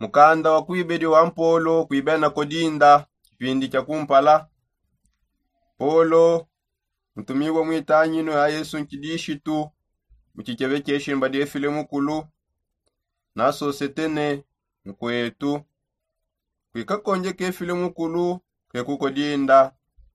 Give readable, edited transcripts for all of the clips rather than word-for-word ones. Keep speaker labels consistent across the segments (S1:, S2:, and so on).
S1: mukanda wa kuibedi wa mpolo kuibena kodinda kipindi cha kumpala polo mtumiwa mwitanyino ya Yesu nkidishitu mukikebe kyeshimba dyefile mukulu naso setene mkwetu kwikakonje kefile mukulu kekukodinda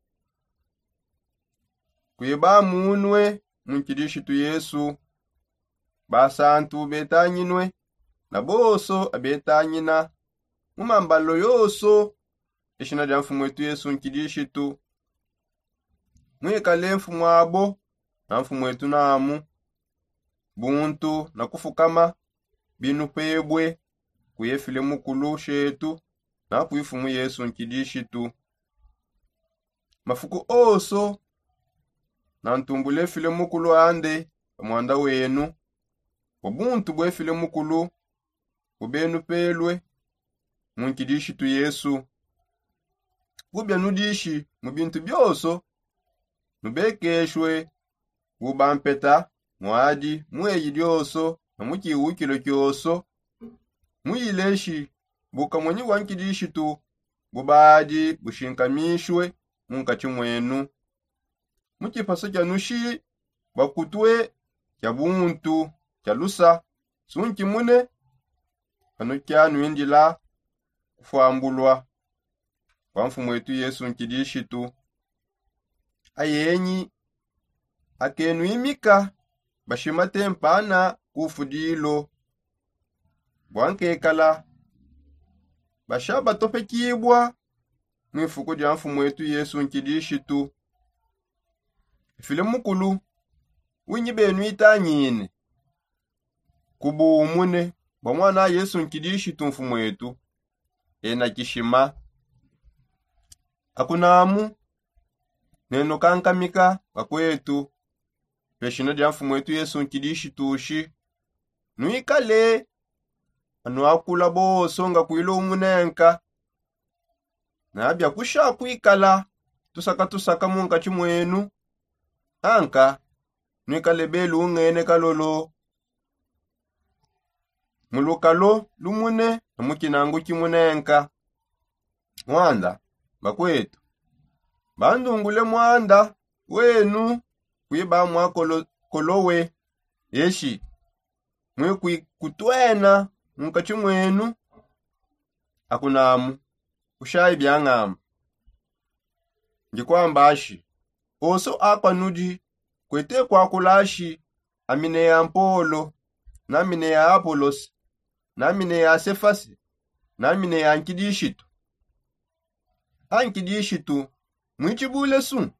S1: kuiba munwe munkidishitu Yesu basantu betanyinwe na boso abetanyina mumambalo yoso eshina lya mfumu wetu Yesu nkidishitu mwikale mfumu abo na mfumu wetu namu buntu na kufukama binu pebwe kuyefile mukulu shetu na kuifumu Yesu nkidishitu mafuku oso na ntumbule file mukulu ande mwanda wenu obuntu bwefile mukulu ubenu pelwe munkidishitu Yesu bubya nudishi mubintu byoso nubekeshwe bubampeta mwadi mweyi dyoso na mukiwukilo kyoso muyileshi bukamwenyi wankidishitu bubadi bushinkamishwe munkachi mwenu mukipaso kya nushi bakutwe kya buntu kya lusa sunki mune pano kyanu indila kufambulwa kwa mfumu wetu Yesu nkidishitu ayenyi akenu imika bashimate mpana kufudilo bwankekala bashaba topekibwa mwifuko lya mfumu wetu Yesu nkidishitu file mukulu winyi benu itanyine kubuumune bwa mwana Yesu nkidishitu mfumu wetu ena kishima akunamu neno kankamika bakwetu peshino lya mfumu wetu Yesu nkidishitu ushi nuikale anu akula boso nga kuilo umunenka nabya kusha kuikala tusaka munka chimwenu anka nuikale belu ungene kalolo mulukalo lumune namukinangu kimunenka mwanda bakwetu bandungule mwanda wenu kuiba mwakolo kolowe yeshi mwe kutwena munkachi mwenu akunamu ushayi byang'ama ngikwambashi oso akwa nudi kwete kwa kulashi amine ya mpolo na mine ya Apolos na mine ya Sefasi na mine ya nkidishitu ankidishitu mwichibule su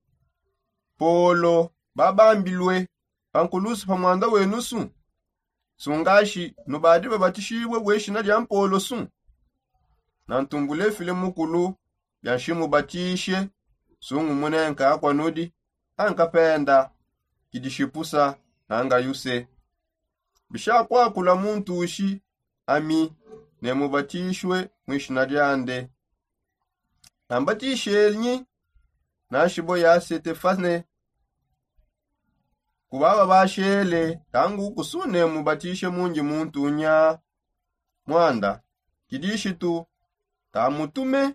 S1: polo babambilwe ankulusu pa mwanda wenu su sungashi nubadi babatishibwe bweshina lya mpolo su na ntumbule file mukulu yanshimu batishe sungu munenka akwa nudi ankapenda kidishipusa na anga yuse bisha kwa kula muntu ushi ami nemubatishwe mwishina lyande nambatishe elnyi nashibo ya Setefane kubaba bashele tangu kusune mubatishe munji muntu nya mwanda kidishitu tamutume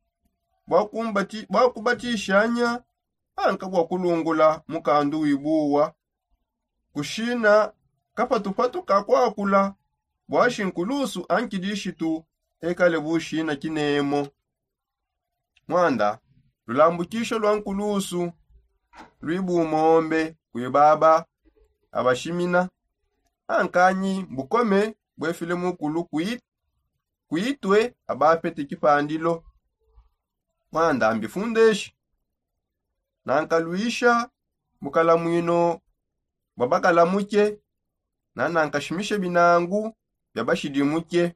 S1: bwakubatishanya anka bwakulungula mukandu wibuwa kushina kapatupatu kakwakula bwashinkulusu ankidishitu ekale bushina kinemo mwanda lulambukisho lwa nkulusu lwibu mombe kuibaba abashimina ankanyi bukome bwefile mukulu kuitwe abapete kipandilo mwanda ambifundeshi nankaluisha mukalamwino babakalamuke nankashimishe binangu byabashidimuke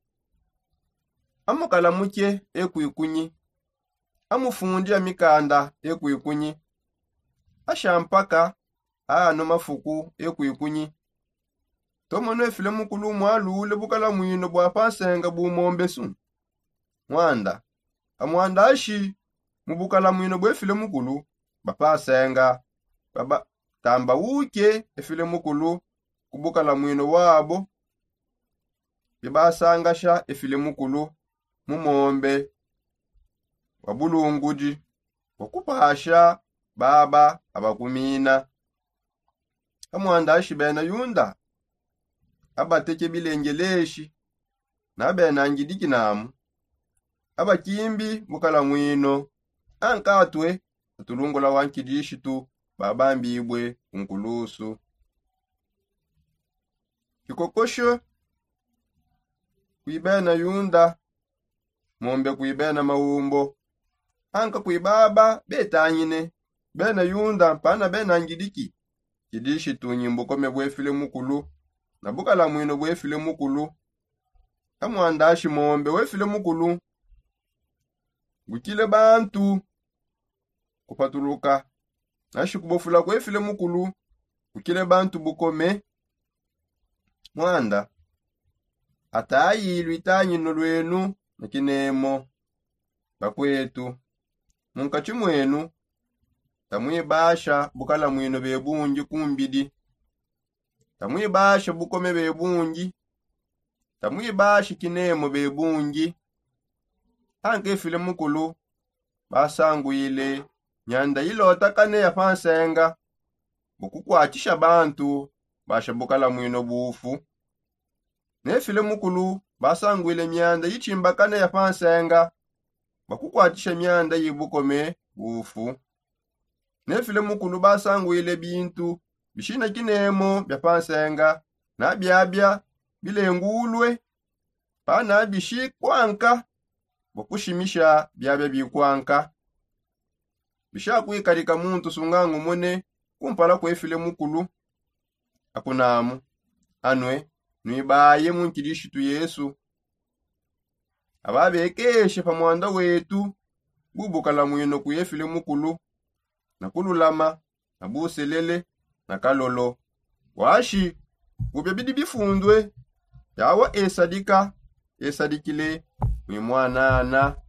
S1: amukalamuke ekuikunyi amufundi amikanda ekuikunyi ashampaka ano mafuku ekuikunyi tomono efile mukulu mwalule bukalamwino bwapasenga bumombesu mwanda amwanda ashi mubukalamwino bwefile mukulu bapasenga baba tamba uke efile mukulu kubukalamwino wabo bibasangasha efile mukulu mumombe wabulunguji wakupasha baba abakumina. Amwanda ashi bena yunda abateke bilengeleshi na bena ngidiki namu abakimbi bukala mwino ankatwe atulungula wankidishitu babambibwe unkulusu. Kikokosho kuibena yunda mombe kuibena maumbo anka kuibaba betanyine bena yunda pana bena ngidiki kidishitu nyimbukome bwefile mukulu na bukala mwino bwefile mukulu. Amwanda ashi mombe wefile mukulu gukile bantu kupatuluka nashi kubofula kwefile mukulu gukile bantu bukome. Mwanda atayilu itanyino lwenu nakinemo bakwetu munkachi mwenu tamwibasha bukala mwino bebunji kumbidi, tamwibasha bukome bebunji, tamwibasha kinemo bebunji. Anke file mukulu basanguile nyanda ilota kane yafansenga bukukwachisha bantu basha bukala mwino bufu. Nefile mukulu basanguile myanda yichimba kane yafansenga bakukwachisha myanda yibukome bufu. Nefile mukulu basanguile bintu bishina kinemo byafansenga na byabya bilengulwe pana bishikwanka bokushimisha byabya bikwanka. Bishakuikalika muntu sungangu mone kumpala kwefile mukulu akunamu anwe nwibaye munkidishitu Yesu ababekeshe pamwanda wetu bubukala mwino kuyefile mukulu na kululama na buselele na kalolo washi gubye bidi bifundwe yawa esadikile mwimwanana.